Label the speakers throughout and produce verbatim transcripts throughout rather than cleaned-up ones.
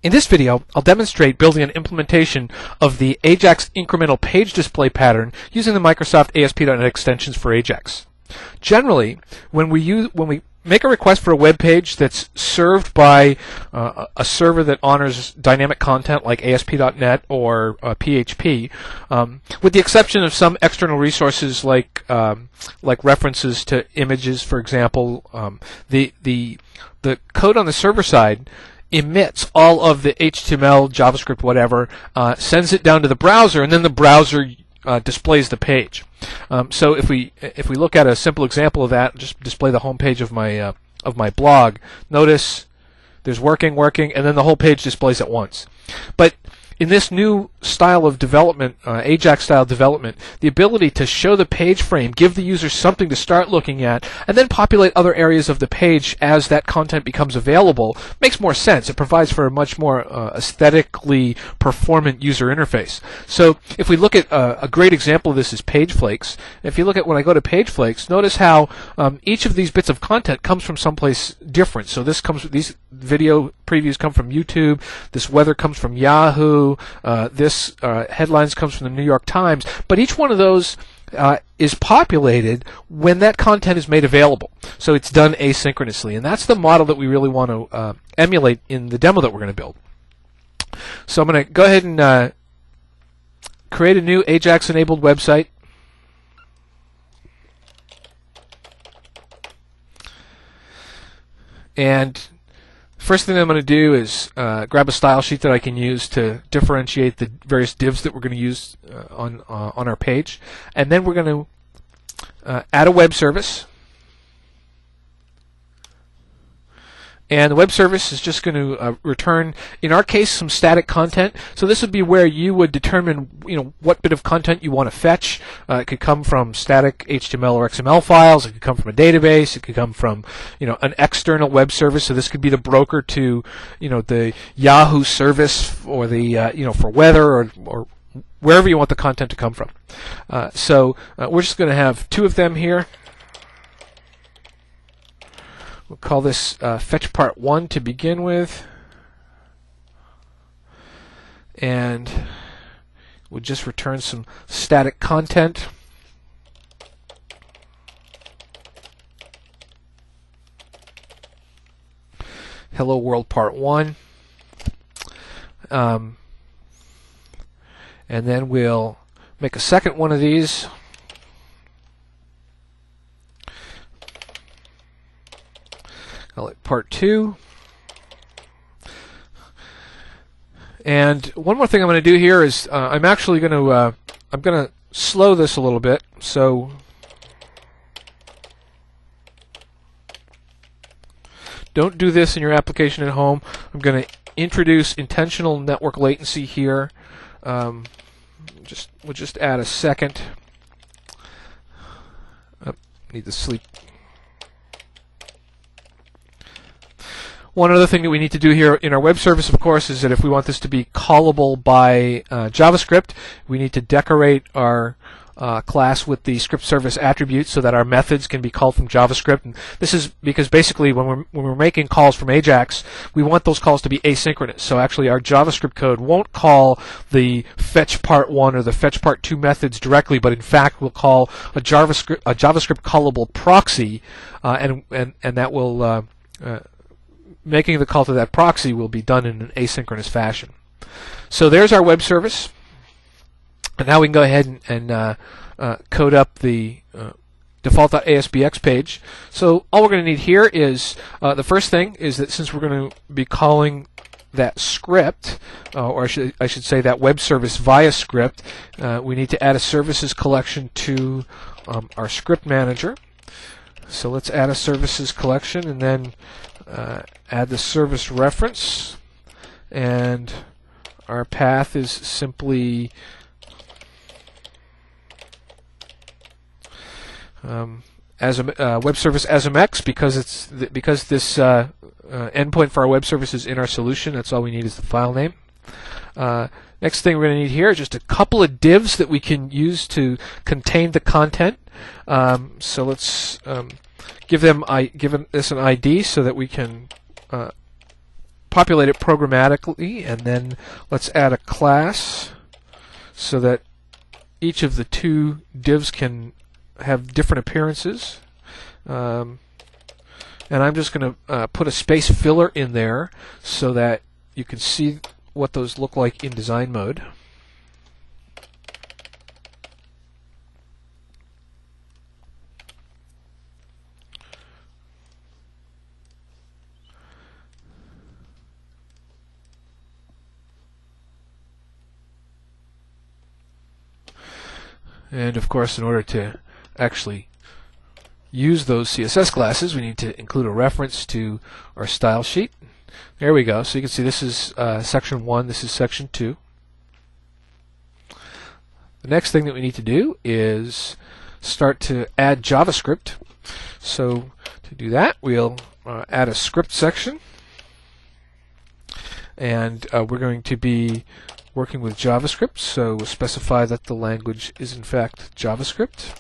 Speaker 1: In this video, I'll demonstrate building an implementation of the Ajax incremental page display pattern using the Microsoft A S P dot net extensions for Ajax. Generally, when we use when we make a request for a web page that's served by uh, a server that honors dynamic content like A S P dot net or uh, P H P, um, with the exception of some external resources like um, like references to images, for example, um, the the the code on the server side emits all of the H T M L, JavaScript, whatever, uh, sends it down to the browser, and then the browser uh, displays the page. Um, so if we if we look at a simple example of that, just display the home page of my uh, of my blog. Notice there's working, working, and then the whole page displays at once. But in this new style of development, uh, Ajax style development, the ability to show the page frame, give the user something to start looking at, and then populate other areas of the page as that content becomes available makes more sense. It provides for a much more uh, aesthetically performant user interface. So if we look at uh, a great example of this is PageFlakes. If you look at when I go to PageFlakes, notice how um, each of these bits of content comes from someplace different. So this comes these video previews come from YouTube. This weather comes from Yahoo. Uh, this uh, headlines comes from the New York Times. But each one of those uh, is populated when that content is made available. So it's done asynchronously, and that's the model that we really want to uh, emulate in the demo that we're going to build. So I'm going to go ahead and uh, create a new Ajax-enabled website. And first thing I'm going to do is uh, grab a style sheet that I can use to differentiate the various divs that we're going to use uh, on uh, on our page, and then we're going to uh, add a web service. And the web service is just going to uh, return, in our case, some static content. So this would be where you would determine, you know, what bit of content you want to fetch. Uh, it could come from static H T M L or X M L files. It could come from a database. It could come from, you know, an external web service. So this could be the broker to, you know, the Yahoo service or the, uh, you know, for weather or, or wherever you want the content to come from. Uh, so uh, we're just going to have two of them here. We'll call this uh, fetch part one to begin with, and we'll just return some static content. Hello world part one, um, and then we'll make a second one of these. Call it part two. And one more thing I'm going to do here is uh, I'm actually going to uh, I'm going to slow this a little bit. So don't do this in your application at home. I'm going to introduce intentional network latency here. Um, just we'll just add a second. Oh, need to sleep. One other thing that we need to do here in our web service, of course, is that if we want this to be callable by uh, JavaScript, we need to decorate our uh, class with the script service attributes so that our methods can be called from JavaScript. And this is because basically when we're when we're making calls from Ajax, we want those calls to be asynchronous. So actually, our JavaScript code won't call the fetch part one or the fetch part two methods directly, but in fact, we'll call a JavaScript a JavaScript callable proxy, uh, and and and that will uh, uh, making the call to that proxy will be done in an asynchronous fashion. So there's our web service. And now we can go ahead and, and uh, uh, code up the uh, default.asbx page. So all we're going to need here is, uh, the first thing is that since we're going to be calling that script, uh, or I should, I should say that web service via script, uh, we need to add a services collection to um, our script manager. So let's add a services collection and then uh, add the service reference, and our path is simply um, as a uh, web service as M X because it's th because this uh, uh, endpoint for our web service is in our solution. That's all we need is the file name. Uh, next thing we're going to need here is just a couple of divs that we can use to contain the content. Um, so let's um, give them I give them this an I D so that we can uh, populate it programmatically, and then let's add a class so that each of the two divs can have different appearances. Um, and I'm just going to uh, put a space filler in there so that you can see what those look like in design mode. And of course, in order to actually use those C S S classes, we need to include a reference to our style sheet. There we go. So you can see this is uh, section one, this is section two. The next thing that we need to do is start to add JavaScript. So to do that, we'll uh, add a script section. And uh, we're going to be working with JavaScript, so we'll specify that the language is in fact JavaScript.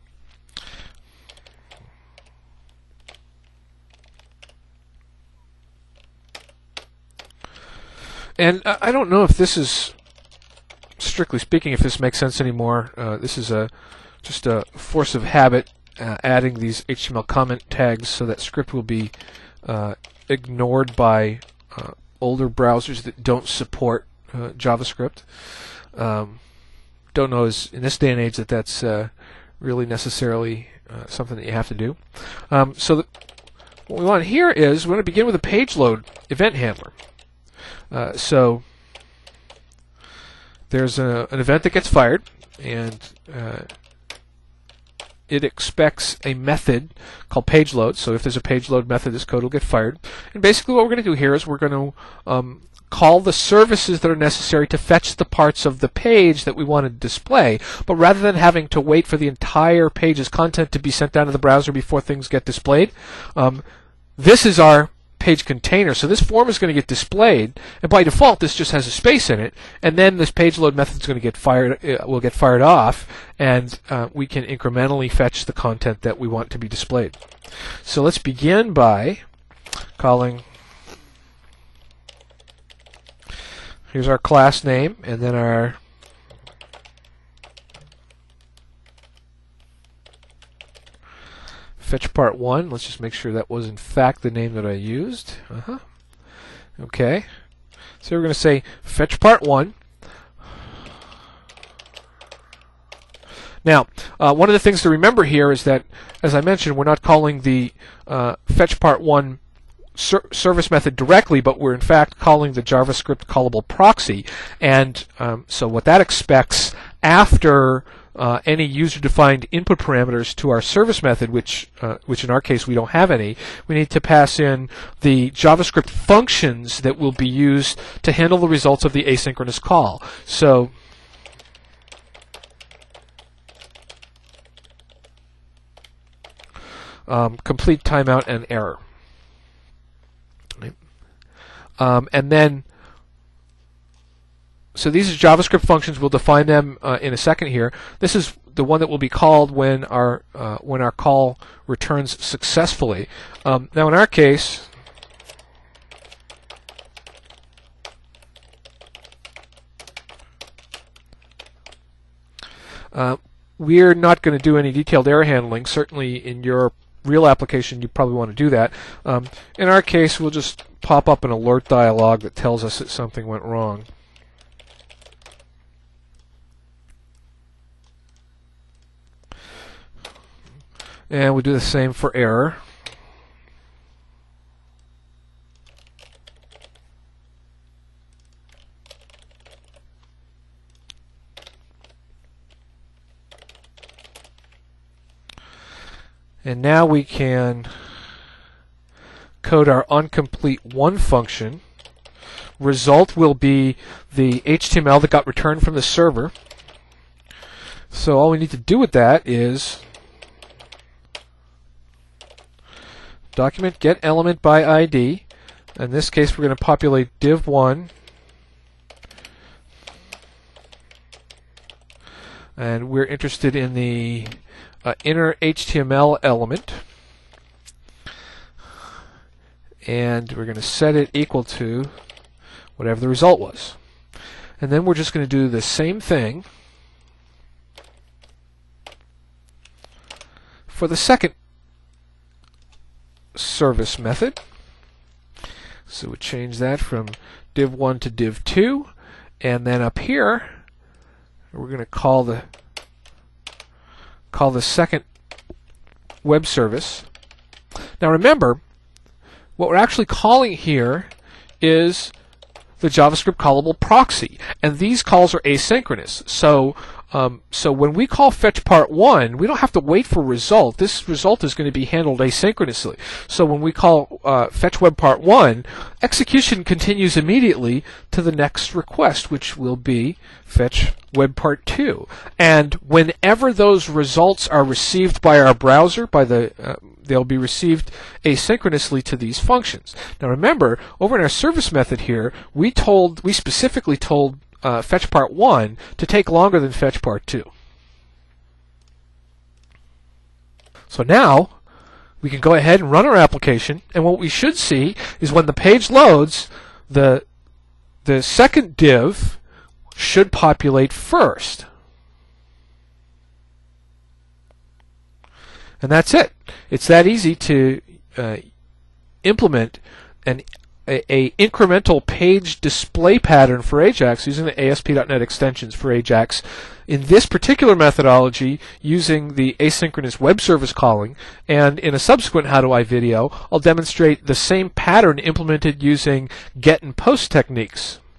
Speaker 1: And uh, I don't know if this is, strictly speaking, if this makes sense anymore. Uh, this is a just a force of habit, uh, adding these H T M L comment tags so that script will be uh, ignored by uh, older browsers that don't support Uh, JavaScript. Um, don't know as in this day and age that that's uh, really necessarily uh, something that you have to do. Um, so that what we want here is we're going to begin with a page load event handler. Uh, so there's a, an event that gets fired, and uh, it expects a method called page load. So if there's a page load method, this code will get fired. And basically what we're going to do here is we're going to um, call the services that are necessary to fetch the parts of the page that we want to display. But rather than having to wait for the entire page's content to be sent down to the browser before things get displayed, um, this is our page container. So this form is going to get displayed, and by default this just has a space in it, and then this page load method is going to get fired uh, will get fired off, and uh, we can incrementally fetch the content that we want to be displayed. So let's begin by calling, here's our class name, and then our fetch part one. Let's just make sure that was in fact the name that I used. Uh-huh. Okay. So we're going to say fetch part one. Now, uh, one of the things to remember here is that, as I mentioned, we're not calling the uh, fetch part one ser service method directly, but we're in fact calling the JavaScript callable proxy. And um, so what that expects after Uh, any user-defined input parameters to our service method, which uh, which in our case we don't have any, we need to pass in the JavaScript functions that will be used to handle the results of the asynchronous call. So um, complete timeout and error. Right. Um, and then So these are JavaScript functions. We'll define them uh, in a second here. This is the one that will be called when our uh, when our call returns successfully. Um, now, in our case, uh, we're not going to do any detailed error handling. Certainly, in your real application, you probably want to do that. Um, in our case, we'll just pop up an alert dialog that tells us that something went wrong. And we do the same for error. And now we can code our onComplete one function. Result will be the H T M L that got returned from the server. So all we need to do with that is document get element by I D. In this case, we're going to populate div one, and we're interested in the uh, inner H T M L element. and we're going to set it equal to whatever the result was. And then we're just going to do the same thing for the second service method. So we change that from div one to div two, and then up here we're going to call the call the second web service. Now remember, what we're actually calling here is the JavaScript callable proxy, and these calls are asynchronous. So um, so when we call fetch part one, we don't have to wait for result. This result is going to be handled asynchronously. So when we call uh, fetch web part one, execution continues immediately to the next request, which will be fetch web part two. And whenever those results are received by our browser, by the uh, they'll be received asynchronously to these functions. Now remember, over in our service method here, we told we specifically told uh, fetch part one to take longer than fetch part two. So now we can go ahead and run our application, and what we should see is when the page loads, the the second div should populate first. And that's it. It's that easy to uh, implement an a, a incremental page display pattern for Ajax using the A S P dot net extensions for Ajax. In this particular methodology, using the asynchronous web service calling, and in a subsequent How Do I video, I'll demonstrate the same pattern implemented using get and post techniques.